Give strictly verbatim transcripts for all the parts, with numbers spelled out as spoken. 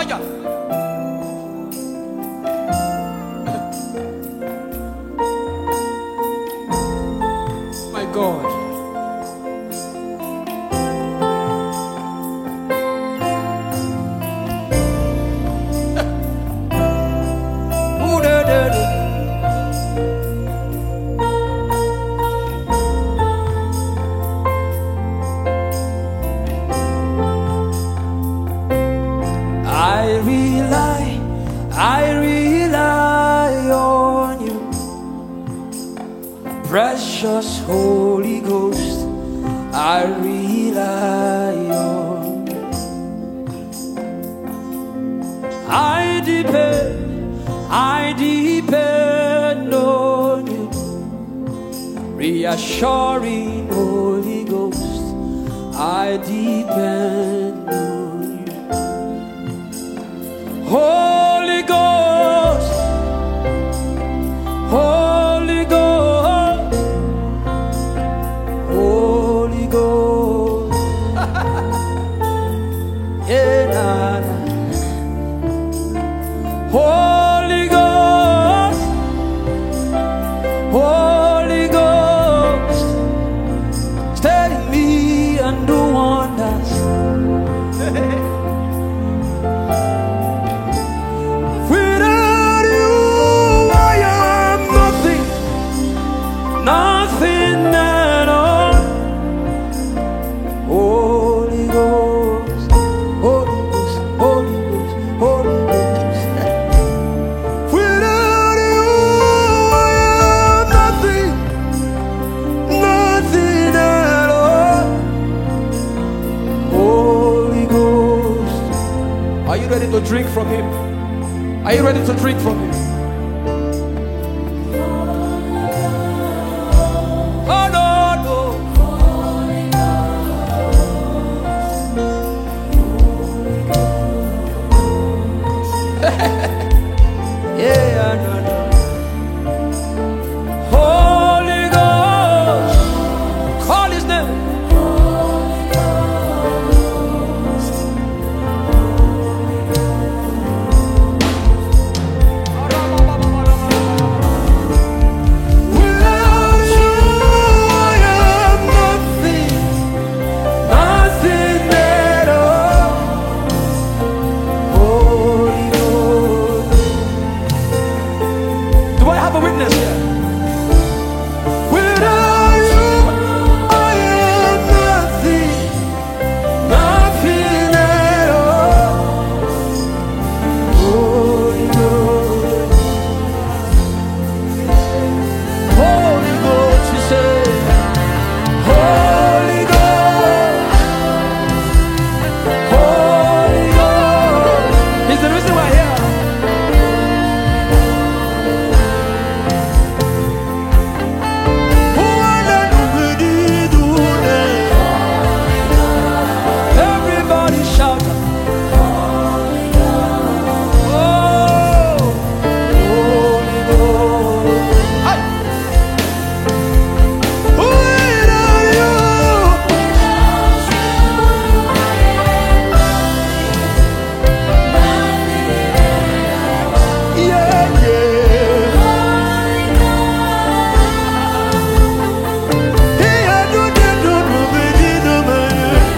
My God. I rely, I rely on you, precious Holy Ghost. I rely on you. I depend, I depend on you, reassuring Holy Ghost. I depend on you. Holy Ghost, Holy Ghost, Holy Ghost. Yeah, nah, nah. Holy Ghost, Holy Ghost, stay in me and do wonders. Without you, I am nothing, nothing at all. Holy Ghost, Holy Ghost, Holy Ghost, Holy Ghost. Without you, I am nothing, nothing at all. Holy Ghost. Are you ready to drink from Him? Are you ready to drink from Him? Oh no, no. Yeah, no, no. Holy Ghost, call His name. Without you, I am nothing, nothing at all. Holy Ghost. Do I have a witness here? Without you, I am nothing, nothing at all. Holy Ghost, Holy Ghost, you say, Holy Ghost, Holy Ghost. Is the reason why here. Who are the nobody do that? Everybody shout. Oh, Holy Ghost. Hey. Who are you? Yeah, yeah. Hey, I do that, do nobody do man.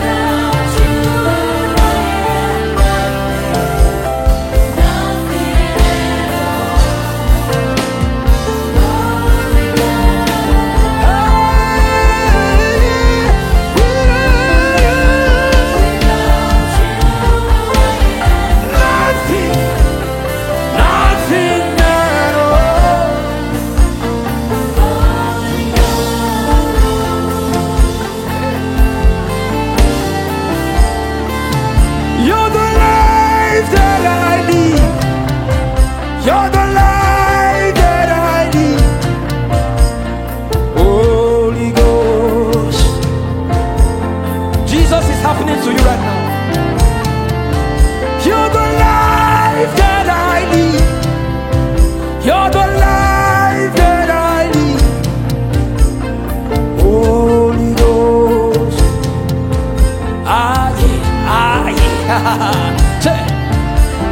Nothing, nothing at all. You're the life that I need. You're the life that I need. Holy Ghost. Jesus is happening to you right now. You're the life that I need. You're the life that I need. Holy Ghost. Ah, yeah, ah, yeah. Say,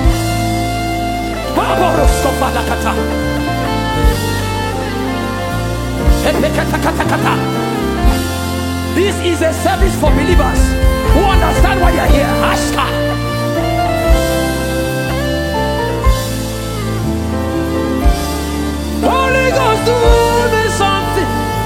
This is a service for believers who understand why you're here. Hashtag. Holy Ghost, do me something.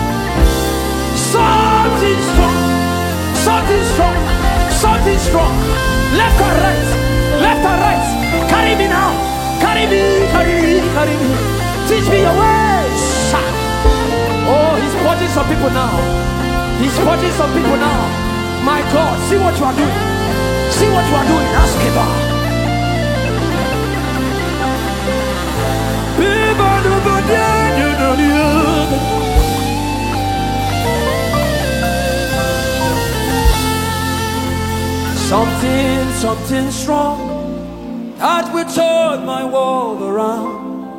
Something strong. Something strong. Something strong. Left or right. Left or right. Carry me now. Carry me. Carry me. Carry me. Teach me your ways. Oh, he's purging some people now. He's purging some people now. My God, see what you are doing. See what you are doing. Ask about. Something, something strong that will turn my world around.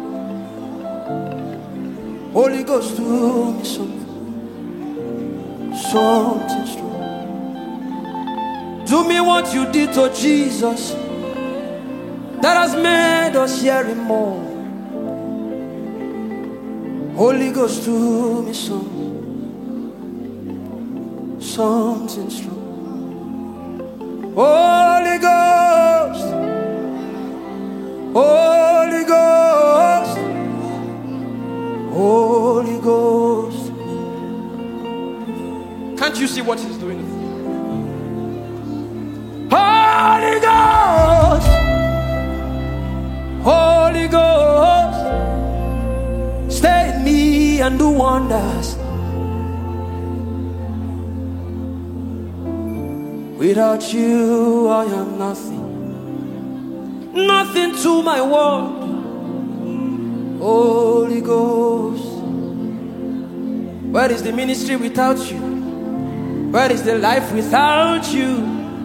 Holy Ghost, do me something, something strong. Do me what you did to Jesus that has made us hear him more. Holy Ghost, do me something, something strong. Holy Ghost, Can't you see what he's doing? Holy Ghost, Holy Ghost, stay in me and do wonders. Without you, I am nothing. Nothing to my world. Holy Ghost, where is the ministry without you? Where is the life without you?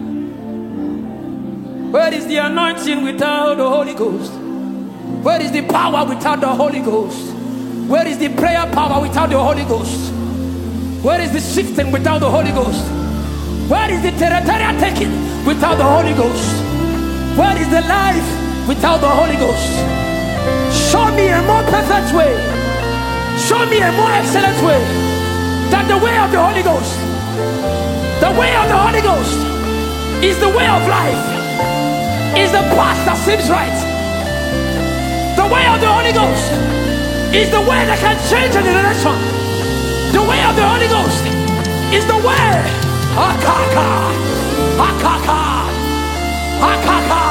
Where is the anointing without the Holy Ghost? Where is the power without the Holy Ghost? Where is the prayer power without the Holy Ghost? Where is the shifting without the Holy Ghost? Where is the territorial taking without the Holy Ghost? Where is the life without the Holy Ghost? Show me a more perfect way. Show me a more excellent way than the way of the Holy Ghost. The way of the Holy Ghost is the way of life, is the path that seems right. The way of the Holy Ghost is the way that can change a generation. The way of the Holy Ghost is the way. Hakaka, hakaka, hakaka.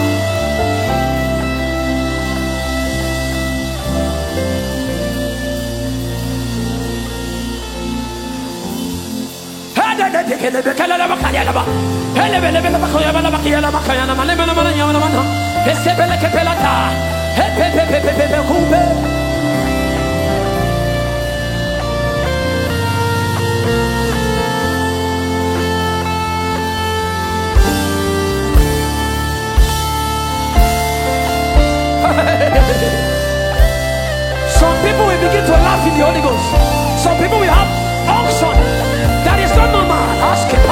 Some people will begin to laugh in the Holy Ghost. Some people will have unction that is not normal. Ask it.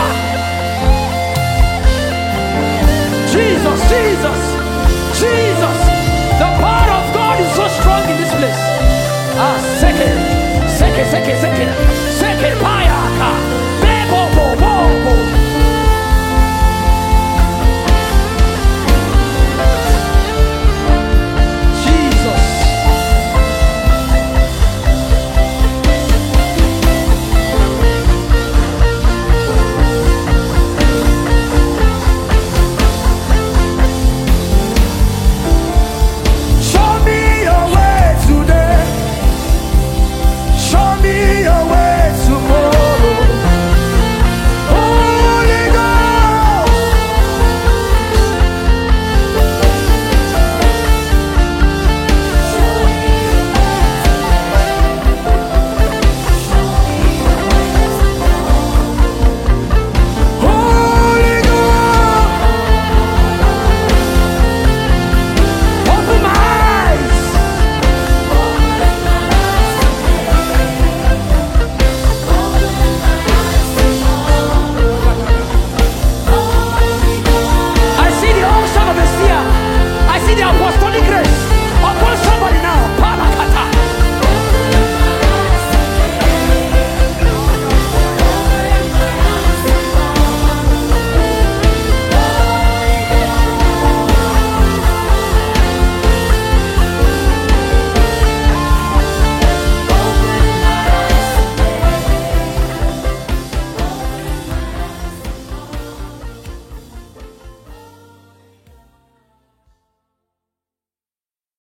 Jesus, Jesus, Jesus. The power of God is so strong in this place. Ah, second, second, second, second, second.